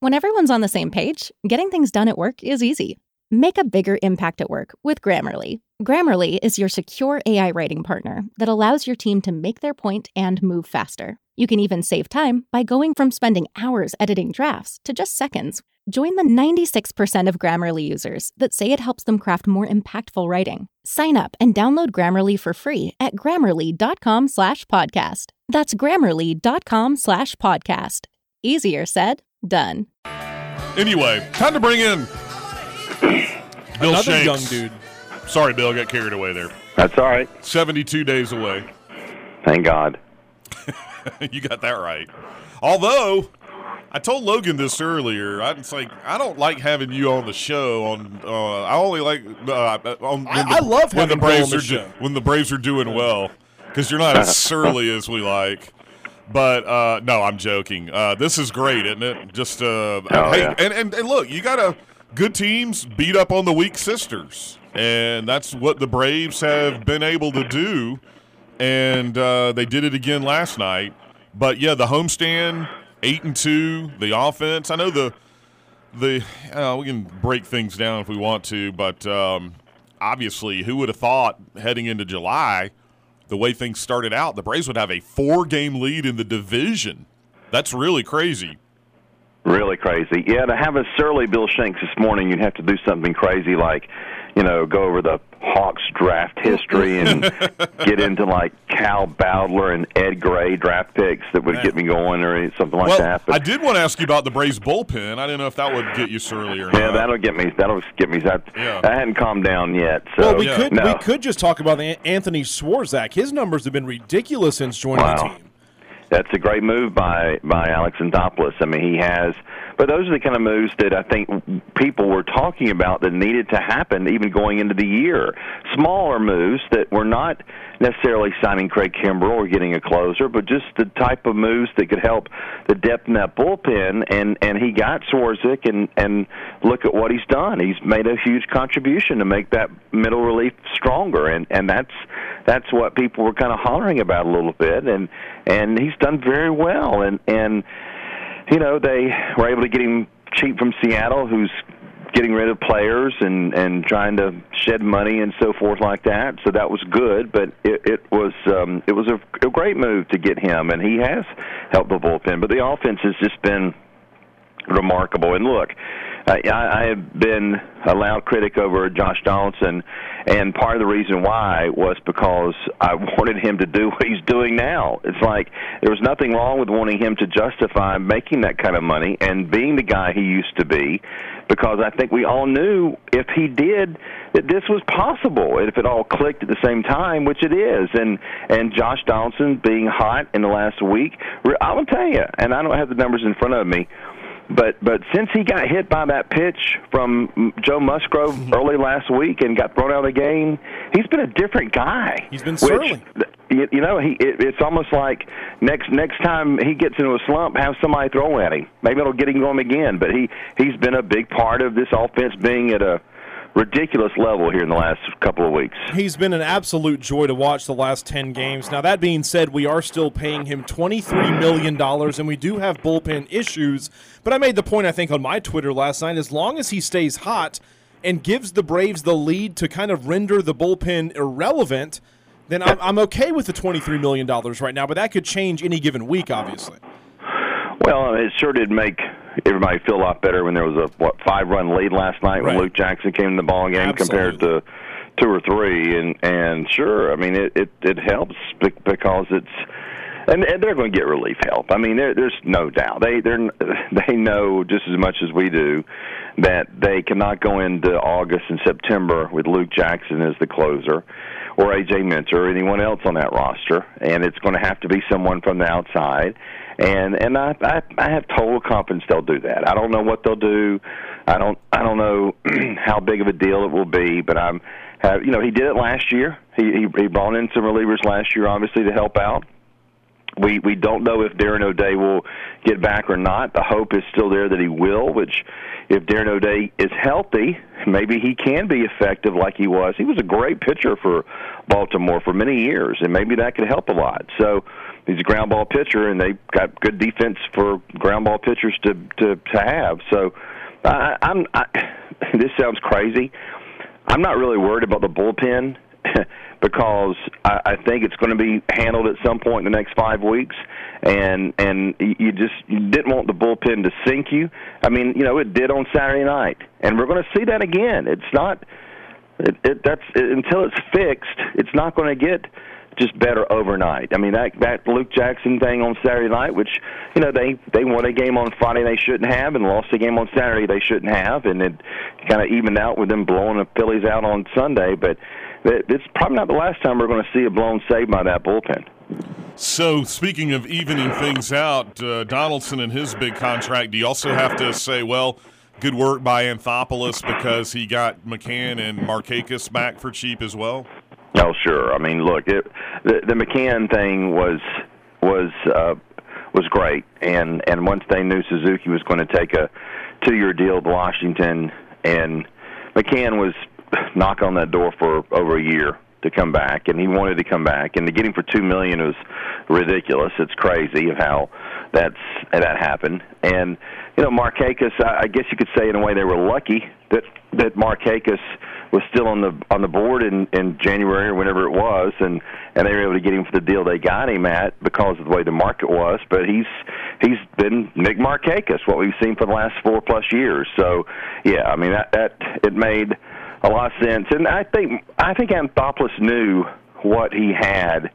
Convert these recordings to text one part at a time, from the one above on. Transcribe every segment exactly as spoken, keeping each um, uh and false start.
When everyone's on the same page, getting things done at work is easy. Make a bigger impact at work with Grammarly. Grammarly is your secure A I writing partner that allows your team to make their point and move faster. You can even save time by going from spending hours editing drafts to just seconds. Join the ninety-six percent of Grammarly users that say it helps them craft more impactful writing. Sign up and download Grammarly for free at grammarly.com slash podcast. That's grammarly.com slash podcast. Easier said, done. Anyway, time to bring in Bill Another Shanks. young dude. Sorry, Bill, got carried away there. That's all right. seventy-two days away. Thank God. You got that right. Although, I told Logan this earlier. I was like, I don't like having you on the show. On uh, I only like uh, on. When I, the, I love when the having Bill Braves on are the show. do, when the Braves are doing well, because you're not as surly as we like. But uh, no, I'm joking. Uh, this is great, isn't it? Just uh, Oh, hey, yeah. and, and and look, you got to good teams beat up on the weak sisters, and that's what the Braves have been able to do. And uh, they did it again last night. But yeah, the homestand, eight and two. The offense. I know the the uh, we can break things down if we want to, but um, obviously, who would have thought heading into July, the way things started out, the Braves would have a four-game lead in the division. That's really crazy. Really crazy. Yeah, to have a surly Bill Shanks this morning, you'd have to do something crazy like, you know, go over the Hawks draft history and get into, like, Cal Bowdler and Ed Gray draft picks that would get me going or something like well, that. But I did want to ask you about the Braves bullpen. I didn't know if that would get you surly or yeah, not. that'll get me. That'll get me. That, Yeah. I hadn't calmed down yet. So, Well, we Yeah. could no. we could just talk about the Anthony Swarzak. His numbers have been ridiculous since joining Wow. the team. That's a great move by, by Alex Anthopoulos. I mean, he has – but those are the kind of moves that I think people were talking about that needed to happen even going into the year. Smaller moves that were not necessarily signing Craig Kimbrell or getting a closer, but just the type of moves that could help the depth in that bullpen. And, and he got Swarzak, and, and look at what he's done. He's made a huge contribution to make that middle relief stronger, and, and that's that's what people were kind of hollering about a little bit. And and he's done very well. And, and you know, they were able to get him cheap from Seattle, who's getting rid of players and, and trying to shed money and so forth like that. So that was good, but it, it was um, it was a, a great move to get him, and he has helped the bullpen. But the offense has just been remarkable. And look, I, I have been a loud critic over Josh Donaldson, and part of the reason why was because I wanted him to do what he's doing now. It's like there was nothing wrong with wanting him to justify making that kind of money and being the guy he used to be, because I think we all knew if he did that this was possible, if it all clicked at the same time, which it is. And and Josh Donaldson being hot in the last week, I will tell you, and I don't have the numbers in front of me, But but since he got hit by that pitch from Joe Musgrove mm-hmm. early last week and got thrown out of the game, he's been a different guy. He's been surly. You, you know, he it, it's almost like next next time he gets into a slump, have somebody throw at him. Maybe it'll get him going again. But he, he's been a big part of this offense being at a ridiculous level here in the last couple of weeks. He's been an absolute joy to watch the last ten games. Now, that being said, we are still paying him twenty-three million dollars, and we do have bullpen issues. But I made the point, I think, on my Twitter last night, as long as he stays hot and gives the Braves the lead to kind of render the bullpen irrelevant, then I'm, I'm okay with the twenty-three million dollars right now. But that could change any given week, obviously. Well, it sure did make everybody feel a lot better when there was a, what, five-run lead last night right. when Luke Jackson came in the ball game Absolutely. compared to two or three. And, and sure, I mean, it, it, it helps because it's – and they're going to get relief help. I mean, there, there's no doubt. They they're, they know just as much as we do that they cannot go into August and September with Luke Jackson as the closer or A J Minter or anyone else on that roster, and it's going to have to be someone from the outside. And and I, I I have total confidence they'll do that. I don't know what they'll do. I don't I don't know how big of a deal it will be, but I'm have you know he did it last year. He he, he brought in some relievers last year, obviously, to help out. We we don't know if Darren O'Day will get back or not. The hope is still there that he will, which if Darren O'Day is healthy, maybe he can be effective like he was. He was a great pitcher for Baltimore for many years, and maybe that could help a lot. So he's a ground ball pitcher, and they've got good defense for ground ball pitchers to to, to have. So I, I'm. I, this sounds crazy. I'm not really worried about the bullpen because I, I think it's going to be handled at some point in the next five weeks, and and you just you didn't want the bullpen to sink you. I mean, you know, it did on Saturday night, and we're going to see that again. It's not it, it, that's it, until it's fixed. It's not going to get just better overnight. I mean, that that Luke Jackson thing on Saturday night, which, you know, they, they won a game on Friday they shouldn't have and lost a game on Saturday they shouldn't have, and it kind of evened out with them blowing the Phillies out on Sunday. But it's probably not the last time we're going to see a blown save by that bullpen. So, speaking of evening things out, uh, Donaldson and his big contract, do you also have to say, well, good work by Anthopoulos because he got McCann and Markakis back for cheap as well? Oh, sure. I mean, look, it, the the McCann thing was was uh, was great, and and once they knew Suzuki was going to take a two-year deal with Washington, and McCann was knocking on that door for over a year to come back, and he wanted to come back, and to get him for two million was ridiculous. It's crazy how that's that happened, and you know, Markakis, I, I guess you could say in a way they were lucky that that Markakis was still on the on the board in, in January or whenever it was, and, and they were able to get him for the deal they got him at because of the way the market was. But he's he's been Nick Markakis, what we've seen for the last four plus years. So yeah, I mean that, that it made a lot of sense, and I think I think Anthopoulos knew what he had.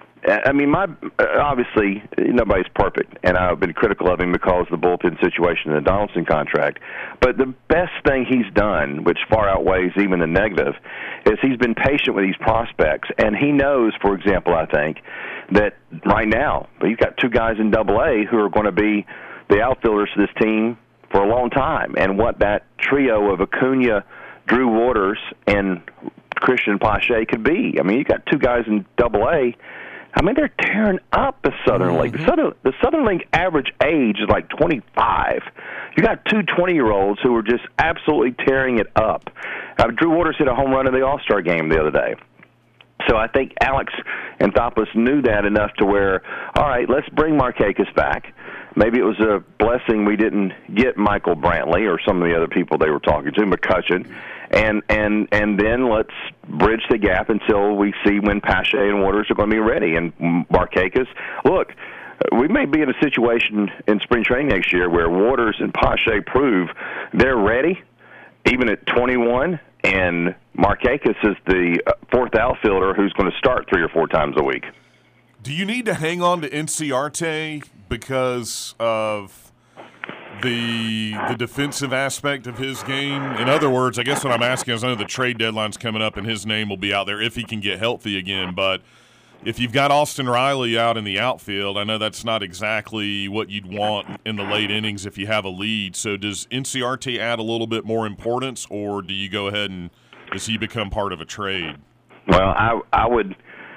I mean, my obviously nobody's perfect, and I've been critical of him because of the bullpen situation in the Donaldson contract. But the best thing he's done, which far outweighs even the negative, is he's been patient with these prospects, and he knows, for example, I think that right now he's got two guys in Double A who are going to be the outfielders for this team for a long time, and what that trio of Acuna, Drew Waters, and Christian Pache could be. I mean, you got two guys in Double A. I mean, they're tearing up the Southern mm-hmm. League. The Southern, the Southern League average age is like twenty-five. You got two twenty-year-olds who are just absolutely tearing it up. Uh, Drew Waters hit a home run in the All-Star game the other day. So I think Alex Anthopoulos knew that enough to where, all right, let's bring Markakis back. Maybe it was a blessing we didn't get Michael Brantley or some of the other people they were talking to, McCutcheon, and and and then let's bridge the gap until we see when Pache and Waters are going to be ready. And Markakis, look, we may be in a situation in spring training next year where Waters and Pache prove they're ready, even at twenty-one, and Markakis is the fourth outfielder who's going to start three or four times a week. Do you need to hang on to Inciarte because of the the defensive aspect of his game? In other words, I guess what I'm asking is, I know the trade deadline's coming up and his name will be out there if he can get healthy again, but if you've got Austin Riley out in the outfield, I know that's not exactly what you'd want in the late innings if you have a lead. So does Inciarte add a little bit more importance, or do you go ahead and does he become part of a trade? Well, I I would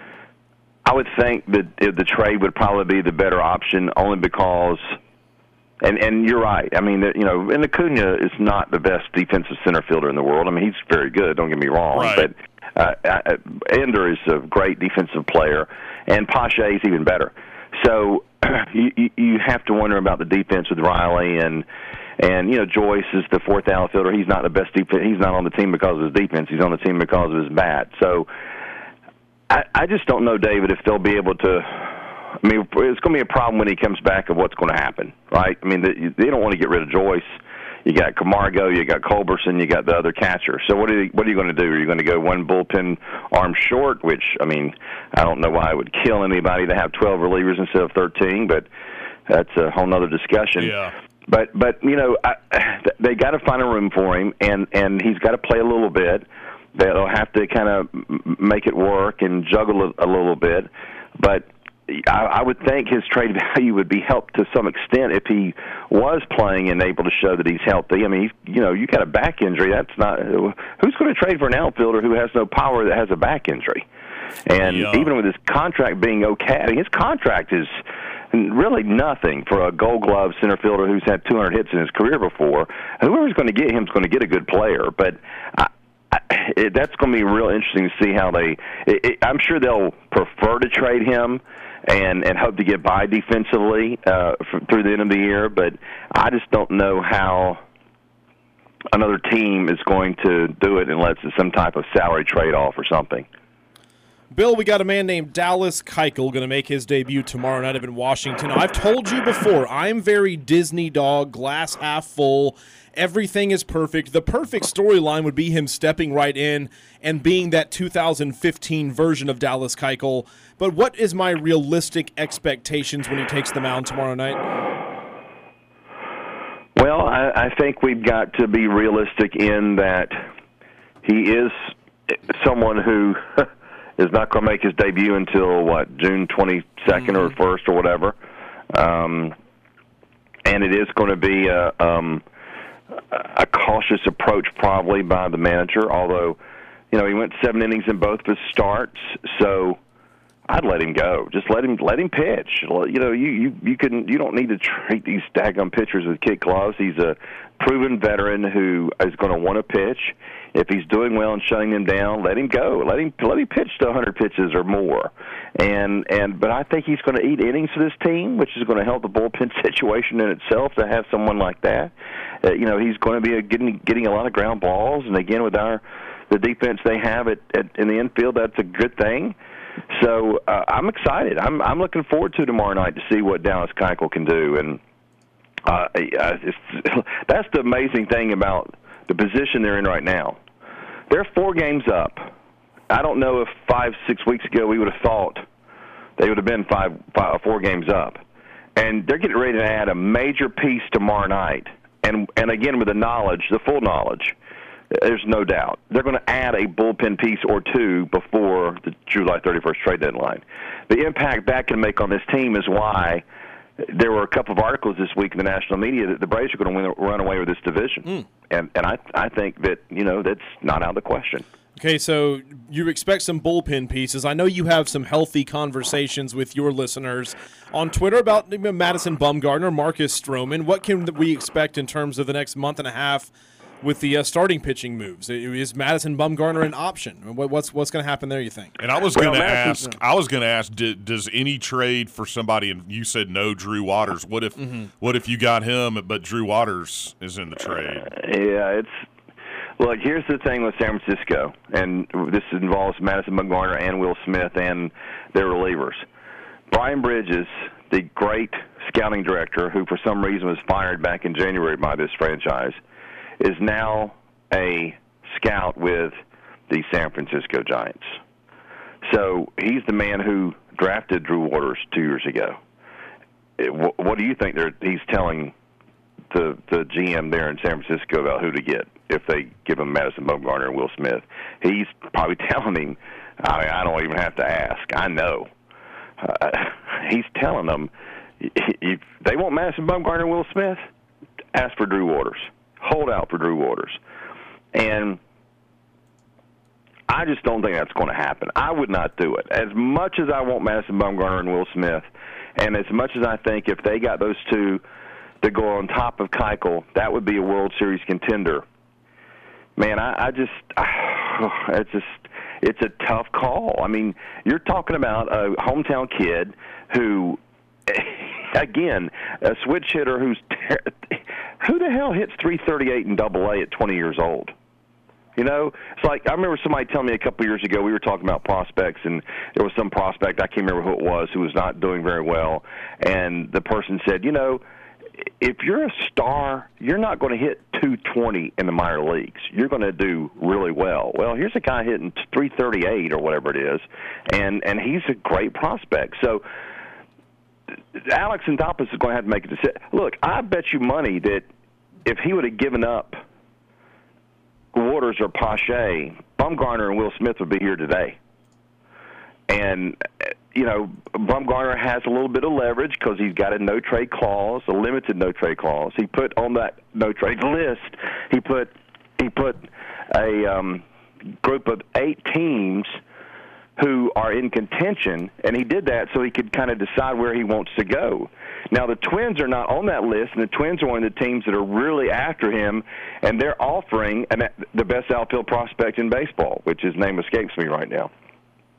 I would think that the trade would probably be the better option, only because, and and you're right. I mean, you know, and Acuna is not the best defensive center fielder in the world. I mean, he's very good. Don't get me wrong, right. but. Uh, uh, Ender is a great defensive player, and Pache is even better. So you, you have to wonder about the defense with Riley, and and you know Joyce is the fourth outfielder. He's not the best defense. He's not on the team because of his defense. He's on the team because of his bat. So I, I just don't know, David, if they'll be able to. I mean, it's going to be a problem when he comes back of what's going to happen, right? I mean, they, they don't want to get rid of Joyce. You got Camargo, you got Culberson, you got the other catcher. So what are you, what are you going to do? Are you going to go one bullpen arm short? Which, I mean, I don't know why it would kill anybody to have twelve relievers instead of thirteen, but that's a whole other discussion. Yeah. But but you know, I, they got to find a room for him, and and he's got to play a little bit. They'll have to kind of make it work and juggle a, a little bit, but. I, I would think his trade value would be helped to some extent if he was playing and able to show that he's healthy. I mean, you know, you got a back injury. That's not who's going to trade for an outfielder who has no power that has a back injury. And yeah. even with his contract being okay, I mean, his contract is really nothing for a Gold Glove center fielder who's had two hundred hits in his career before. Whoever's going to get him is going to get a good player, but. I, It, that's going to be real interesting to see how they. It, it, I'm sure they'll prefer to trade him and and hope to get by defensively uh, f- through the end of the year. But I just don't know how another team is going to do it unless it's some type of salary trade-off or something. Bill, we got a man named Dallas Keuchel going to make his debut tomorrow night up in Washington. Now, I've told you before, I'm very Disney dog, glass half full. Everything is perfect. The perfect storyline would be him stepping right in and being that two thousand fifteen version of Dallas Keuchel. But what is my realistic expectations when he takes the mound tomorrow night? Well, I, I think we've got to be realistic in that he is someone who is not going to make his debut until, what, June twenty-second mm-hmm. or first or whatever. Um, and it is going to be a, um, a cautious approach probably by the manager, although, you know, he went seven innings in both of his starts, so I'd let him go. Just let him let him pitch. You know, you you you can you don't need to treat these daggum pitchers with kid gloves. He's a proven veteran who is going to want to pitch. If he's doing well and shutting them down, let him go. Let him let him pitch to one hundred pitches or more. And and but I think he's going to eat innings for this team, which is going to help the bullpen situation in itself to have someone like that. Uh, you know, he's going to be a, getting getting a lot of ground balls, and again with our the defense they have at, at in the infield, that's a good thing. So uh, I'm excited. I'm I'm looking forward to tomorrow night to see what Dallas Keuchel can do, and uh, it's, that's the amazing thing about the position they're in right now. They're four games up. I don't know if five, six weeks ago we would have thought they would have been five, five, four games up, and they're getting ready to add a major piece tomorrow night, and and again with the knowledge, the full knowledge. There's no doubt. They're going to add a bullpen piece or two before the July thirty-first trade deadline. The impact that can make on this team is why there were a couple of articles this week in the national media that the Braves are going to win, run away with this division. Mm. And and I I think that, you know, that's not out of the question. Okay, so you expect some bullpen pieces. I know you have some healthy conversations with your listeners on Twitter about Madison Bumgarner, Marcus Stroman. What can we expect in terms of the next month and a half with the uh, starting pitching moves? Is Madison Bumgarner an option? What's what's going to happen there, you think? And I was going to ask, I was going to ask, did, does any trade for somebody, and you said no, Drew Waters. What if mm-hmm. what if you got him, but Drew Waters is in the trade? Uh, yeah, it's look. Here's the thing with San Francisco, and this involves Madison Bumgarner and Will Smith and their relievers. Brian Bridges, the great scouting director, who for some reason was fired back in January by this franchise, is now a scout with the San Francisco Giants. So he's the man who drafted Drew Waters two years ago. It, what, what do you think he's telling the the G M there in San Francisco about who to get if they give him Madison Bumgarner and Will Smith? He's probably telling him, I, I don't even have to ask. I know. Uh, he's telling them, if they want Madison Bumgarner and Will Smith, ask for Drew Waters. Hold out for Drew Waters. And I just don't think that's going to happen. I would not do it. As much as I want Madison Bumgarner and Will Smith, and as much as I think if they got those two to go on top of Keuchel, that would be a World Series contender. Man, I, I just, it's just, it's a tough call. I mean, you're talking about a hometown kid who, again, a switch hitter who's ter- who the hell hits three thirty-eight in Double A at twenty years old? You know, it's like I remember somebody telling me a couple years ago we were talking about prospects, and there was some prospect, I can't remember who it was, who was not doing very well, and the person said, you know, if you're a star, you're not going to hit two twenty in the minor leagues. You're going to do really well. Well, here's a guy hitting three thirty-eight or whatever it is, and and he's a great prospect. So Alex Anthopoulos is going to have to make a decision. Look, I bet you money that if he would have given up Waters or Pache, Bumgarner and Will Smith would be here today. And, you know, Bumgarner has a little bit of leverage because he's got a no-trade clause, a limited no-trade clause. He put on that no-trade list, he put he put a um, group of eight teams who are in contention, and he did that so he could kind of decide where he wants to go. Now, the Twins are not on that list, and the Twins are one of the teams that are really after him, and they're offering an, the best outfield prospect in baseball, which his name escapes me right now.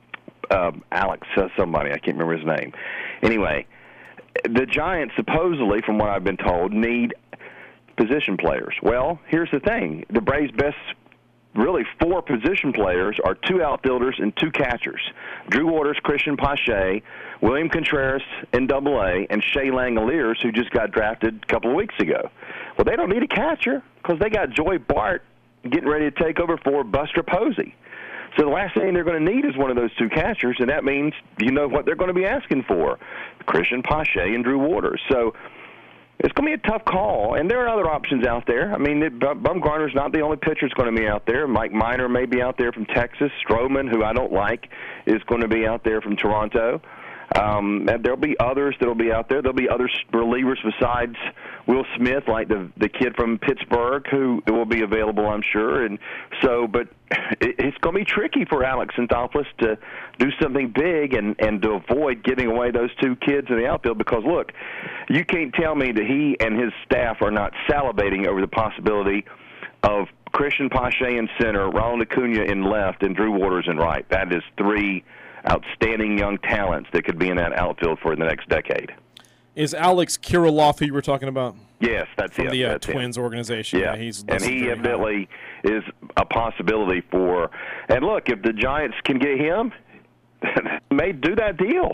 uh, Alex uh, somebody. I can't remember his name. Anyway, the Giants supposedly, from what I've been told, need position players. Well, here's the thing. The Braves' best really four position players are two outfielders and two catchers. Drew Waters, Christian Pache, William Contreras in double A, and Shea Langoliers, who just got drafted a couple of weeks ago. Well, they don't need a catcher because they got Joey Bart getting ready to take over for Buster Posey. So the last thing they're going to need is one of those two catchers, and that means you know what they're going to be asking for, Christian Pache and Drew Waters. So it's going to be a tough call, and there are other options out there. I mean, it, Bumgarner's not the only pitcher that's going to be out there. Mike Minor may be out there from Texas. Stroman, who I don't like, is going to be out there from Toronto. Um, and there'll be others that'll be out there. There'll be other relievers besides Will Smith, like the the kid from Pittsburgh, who will be available, I'm sure. And so, but it, it's going to be tricky for Alex Anthopoulos to do something big and and to avoid giving away those two kids in the outfield. Because look, you can't tell me that he and his staff are not salivating over the possibility of Christian Pache in center, Ronald Acuna in left, and Drew Waters in right. That is three outstanding young talents that could be in that outfield for the next decade. Is Alex Kirilloff who you were talking about? Yes, that's from it. the uh, that's Twins him. organization. Yeah, yeah he's and he evidently high. is a possibility for. And look, if the Giants can get him, may do that deal.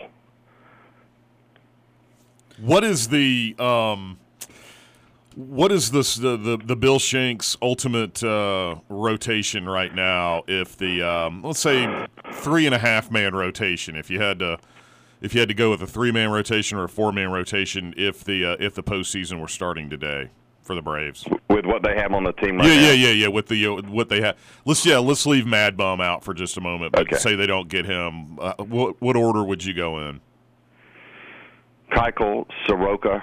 What is the um, what is this the, the the Bill Shanks ultimate uh, rotation right now? If the um, let's say three and a half man rotation, if you had to if you had to go with a three man rotation or a four man rotation, if the uh, if the postseason were starting today for the Braves, with what they have on the team right yeah, now. Yeah, yeah, yeah, With the uh, what they have, let's yeah, let's leave Mad Bum out for just a moment. But okay. say they don't get him, uh, what what order would you go in? Keuchel, Soroka.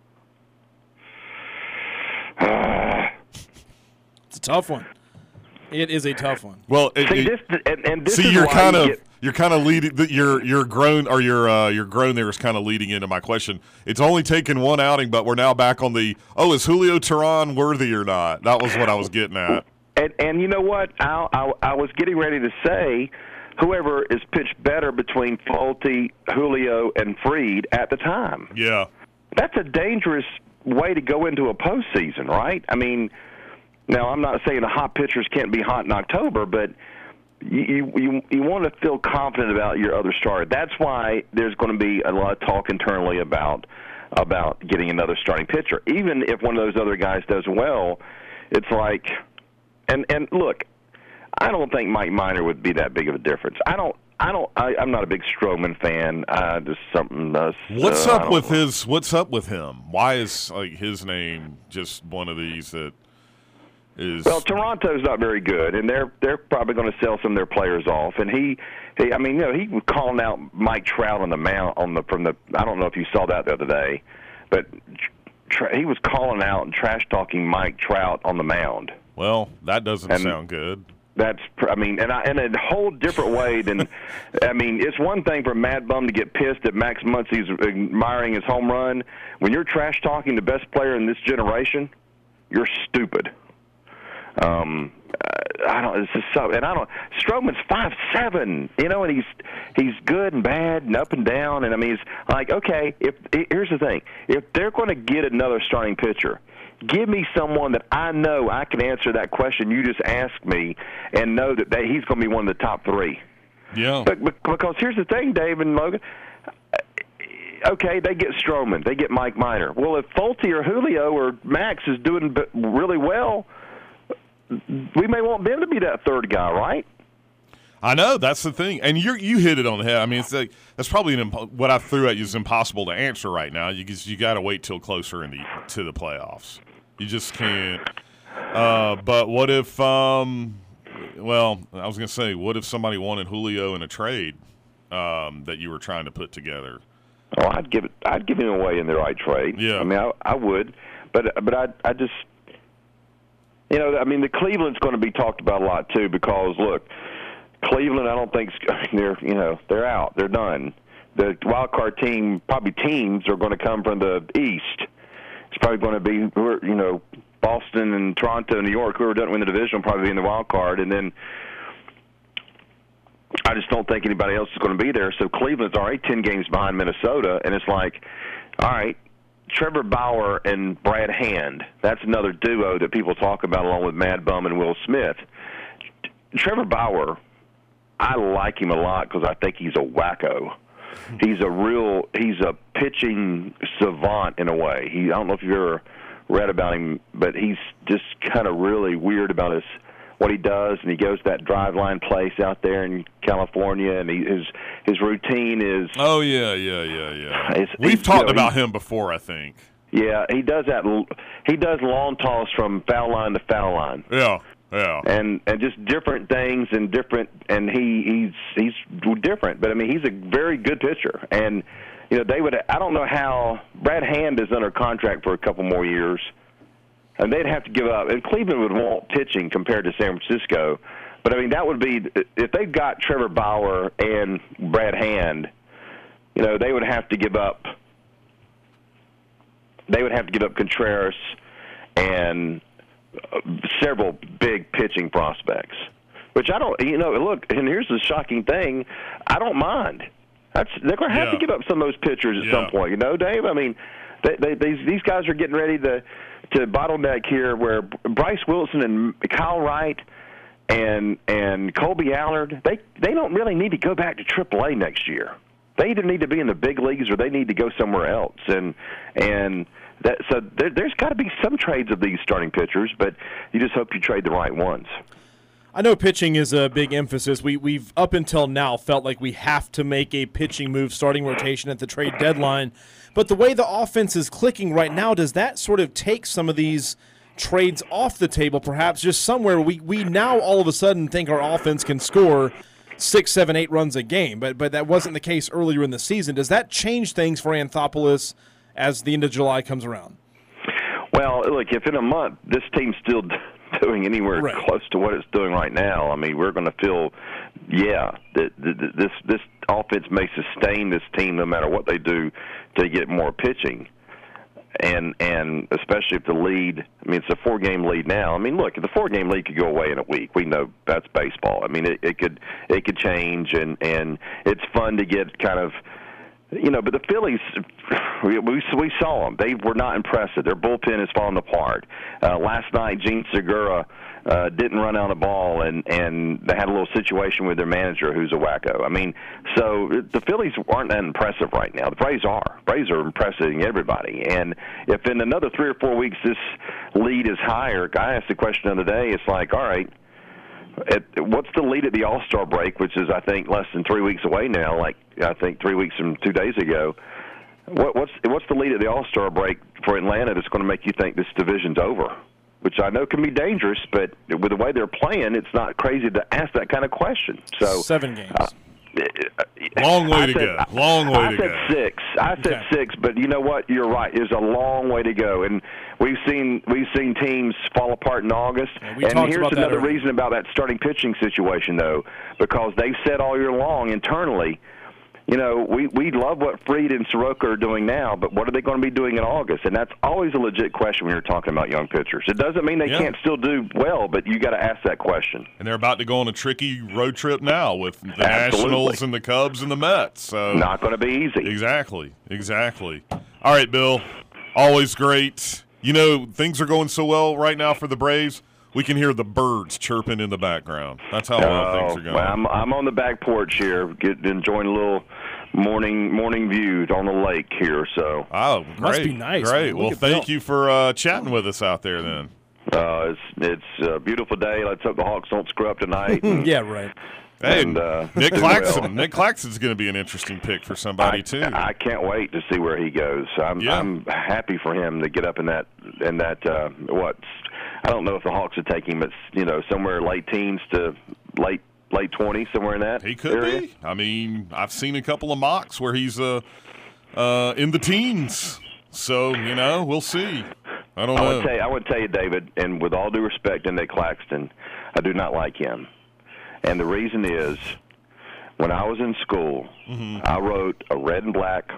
It's a tough one. It is a tough one. Well, it, see, it, this, and, and this see, is you're why kind you of get, you're kind of leading. Your your groan or your uh, your groan there is kind of leading into my question. It's only taken one outing, but we're now back on the oh, is Julio Teheran worthy or not? That was what I was getting at. And and you know what? I I, I was getting ready to say, whoever is pitched better between Fulte, Julio, and Fried at the time. Yeah, that's a dangerous way to go into a postseason, right? I mean, now I'm not saying the hot pitchers can't be hot in October, but you you you want to feel confident about your other starter. That's why there's going to be a lot of talk internally about about getting another starting pitcher. Even if one of those other guys does well, it's like, and and look, I don't think Mike Minor would be that big of a difference. I don't. I don't. I, I'm not a big Stroman fan. Uh, just something. Uh, what's uh, up with know. his? What's up with him? Why is like his name just one of these that is? Well, Toronto's not very good, and they're they're probably going to sell some of their players off. And he, he, I mean, you know, he was calling out Mike Trout on the mount on the from the. I don't know if you saw that the other day, but tra- he was calling out and trash talking Mike Trout on the mound. Well, that doesn't and, sound good. That's, I mean, and I, in a whole different way than, I mean, it's one thing for Mad Bum to get pissed that Max Muncy's admiring his home run. When you're trash talking the best player in this generation, you're stupid. Um, I don't. It's just so, and I don't. Stroman's five seven, you know, and he's he's good and bad and up and down. And I mean, it's like, okay, if here's the thing, if they're going to get another starting pitcher, give me someone that I know I can answer that question you just asked me and know that, that he's going to be one of the top three. Yeah. But, but, because here's the thing, Dave and Logan. Okay, they get Stroman. They get Mike Minor. Well, if Fulte or Julio or Max is doing really well, we may want them to be that third guy, right? I know, that's the thing, and you you hit it on the head. I mean, it's like, that's probably an impo- what I threw at you is impossible to answer right now. You you got to wait till closer into to the playoffs. You just can't. Uh, but what if? Um, well, I was gonna say, what if somebody wanted Julio in a trade um, that you were trying to put together? Well, I'd give it. I'd give him away in the right trade. Yeah, I mean, I, I would, but but I I just. You know, I mean, the Cleveland's going to be talked about a lot too because look, Cleveland, I don't think they're you know they're out, they're done. The wild card team, probably teams, are going to come from the East. It's probably going to be you know Boston and Toronto and New York. Whoever doesn't win the division will probably be in the wild card, and then I just don't think anybody else is going to be there. So Cleveland's already ten games behind Minnesota, and it's like, all right, Trevor Bauer and Brad Hand. That's another duo that people talk about along with Mad Bum and Will Smith. Trevor Bauer, I like him a lot because I think he's a wacko. He's a real, he's a pitching savant in a way. He, I don't know if you've ever read about him, but he's just kind of really weird about his what he does, and he goes to that drive-line place out there in California, and he, his his routine is. Oh yeah, yeah, yeah, yeah. It's, We've it's, talked you know, about him before, I think. Yeah, he does that. He does long toss from foul line to foul line. Yeah, yeah. And and just different things and different, and he he's he's different. But I mean, he's a very good pitcher, and you know they would. I don't know how Brad Hand is under contract for a couple more years. And they'd have to give up. And Cleveland would want pitching compared to San Francisco. But, I mean, that would be – if they've got Trevor Bauer and Brad Hand, you know, they would have to give up – they would have to give up Contreras and uh, several big pitching prospects, which I don't – you know, look, and here's the shocking thing. I don't mind. That's They're going to have yeah. to give up some of those pitchers at yeah. some point. You know, Dave? I mean, they, they, these, these guys are getting ready to – to bottleneck here where Bryce Wilson and Kyle Wright and and Colby Allard, they, they don't really need to go back to triple A next year. They either need to be in the big leagues or they need to go somewhere else. And and that so there, there's got to be some trades of these starting pitchers, but you just hope you trade the right ones. I know pitching is a big emphasis. We, we've up until now felt like we have to make a pitching move, starting rotation at the trade deadline. But the way the offense is clicking right now, does that sort of take some of these trades off the table, perhaps just somewhere we, we now all of a sudden think our offense can score six, seven, eight runs a game, but but that wasn't the case earlier in the season. Does that change things for Anthopoulos as the end of July comes around? Well, look, if in a month this team's still doing anywhere right. close to what it's doing right now, I mean, we're going to feel, yeah, that this this offense may sustain this team no matter what they do to get more pitching. And and especially if the lead, I mean, it's a four-game lead now. I mean, look, if the four-game lead could go away in a week, we know that's baseball. I mean, it, it could it could change, and, and it's fun to get kind of, you know, but the Phillies, we, we, we saw them. They were not impressive. Their bullpen is falling apart. Uh, last night, Gene Segura uh, didn't run out a ball, and, and they had a little situation with their manager who's a wacko. I mean, so the Phillies aren't that impressive right now. The Braves are. Braves are impressing everybody. And if in another three or four weeks this lead is higher, I asked the question the other day, it's like, all right, At, what's the lead at the All-Star break, which is, I think, less than three weeks away now, like I think three weeks from two days ago. What, what's what's the lead at the All-Star break for Atlanta that's going to make you think this division's over? Which I know can be dangerous, but with the way they're playing, it's not crazy to ask that kind of question. So Seven games. Uh, Long way I to said, go. Long way I to said go. six. I said Okay. six, but you know what? You're right. There's a long way to go, and we've seen we've seen teams fall apart in August. Yeah, we and talked here's about that another earlier. reason about that starting pitching situation, though, because they've said all year long internally, you know, we, we love what Fried and Soroka are doing now, but what are they going to be doing in August? And that's always a legit question when you're talking about young pitchers. It doesn't mean they Yeah. can't still do well, but you got to ask that question. And they're about to go on a tricky road trip now with the Absolutely. Nationals and the Cubs and the Mets. So Not going to be easy. Exactly, exactly. All right, Bill, always great. You know, things are going so well right now for the Braves. We can hear the birds chirping in the background. That's how well Oh, things are going. well, I'm, I'm on the back porch here, get, enjoying a little morning morning view on the lake here. So Oh, great. Must be nice, Great. man. Look Well, at thank Bill. you for uh, chatting with us out there then. uh, it's it's a beautiful day. Let's hope the Hawks don't screw up tonight. and- Yeah, right. Hey, And, uh, Nick do Claxton. well. Nick Claxton's going to be an interesting pick for somebody I, too. I can't wait to see where he goes. I'm Yeah. I'm happy for him to get up in that in that uh, what I don't know if the Hawks would take him, but you know somewhere late teens to late late twenties, somewhere in that He could area. be. I mean, I've seen a couple of mocks where he's uh, uh, in the teens. So, you know, we'll see. I don't I know. would tell you, I would tell you, David, and with all due respect to Nick Claxton, I do not like him. And the reason is, when I was in school, Mm-hmm. I wrote a red and black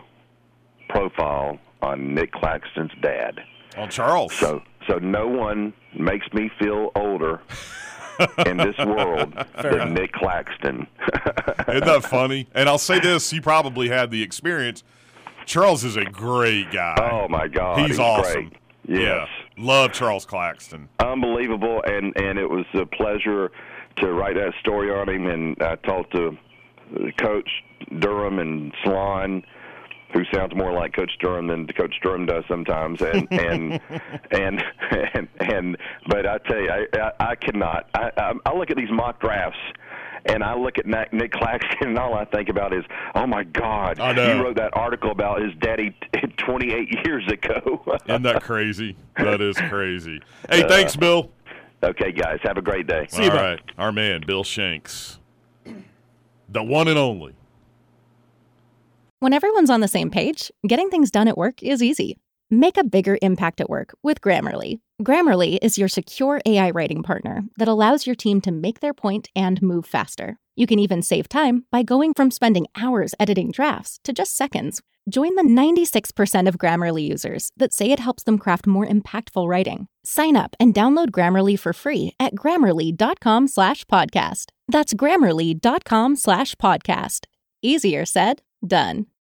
profile on Nick Claxton's dad. On Charles. So, so no one makes me feel older in this world than Nick Claxton. Isn't that funny? And I'll say this, you probably had the experience. Charles is a great guy. Oh, my God. He's, he's awesome. Great. Yes. Yeah. Love Charles Claxton. Unbelievable, and, and it was a pleasure to write that story on him, and I talked to Coach Durham and Salon, who sounds more like Coach Durham than Coach Durham does sometimes, and and and, and and but I tell you, I I, I cannot. I, I I look at these mock drafts, and I look at Nick Claxton, and all I think about is, oh my God, I know. He wrote that article about his daddy twenty-eight years ago. Isn't that crazy? That is crazy. Hey, thanks, Bill. Okay, guys, have a great day. See you, all bud. right, our man Bill Shanks, the one and only. When everyone's on the same page, getting things done at work is easy. Make a bigger impact at work with Grammarly. Grammarly is your secure A I writing partner that allows your team to make their point and move faster. You can even save time by going from spending hours editing drafts to just seconds. Join the ninety-six percent of Grammarly users that say it helps them craft more impactful writing. Sign up and download Grammarly for free at grammarly.com slash podcast. That's grammarly.com slash podcast. Easier said, done.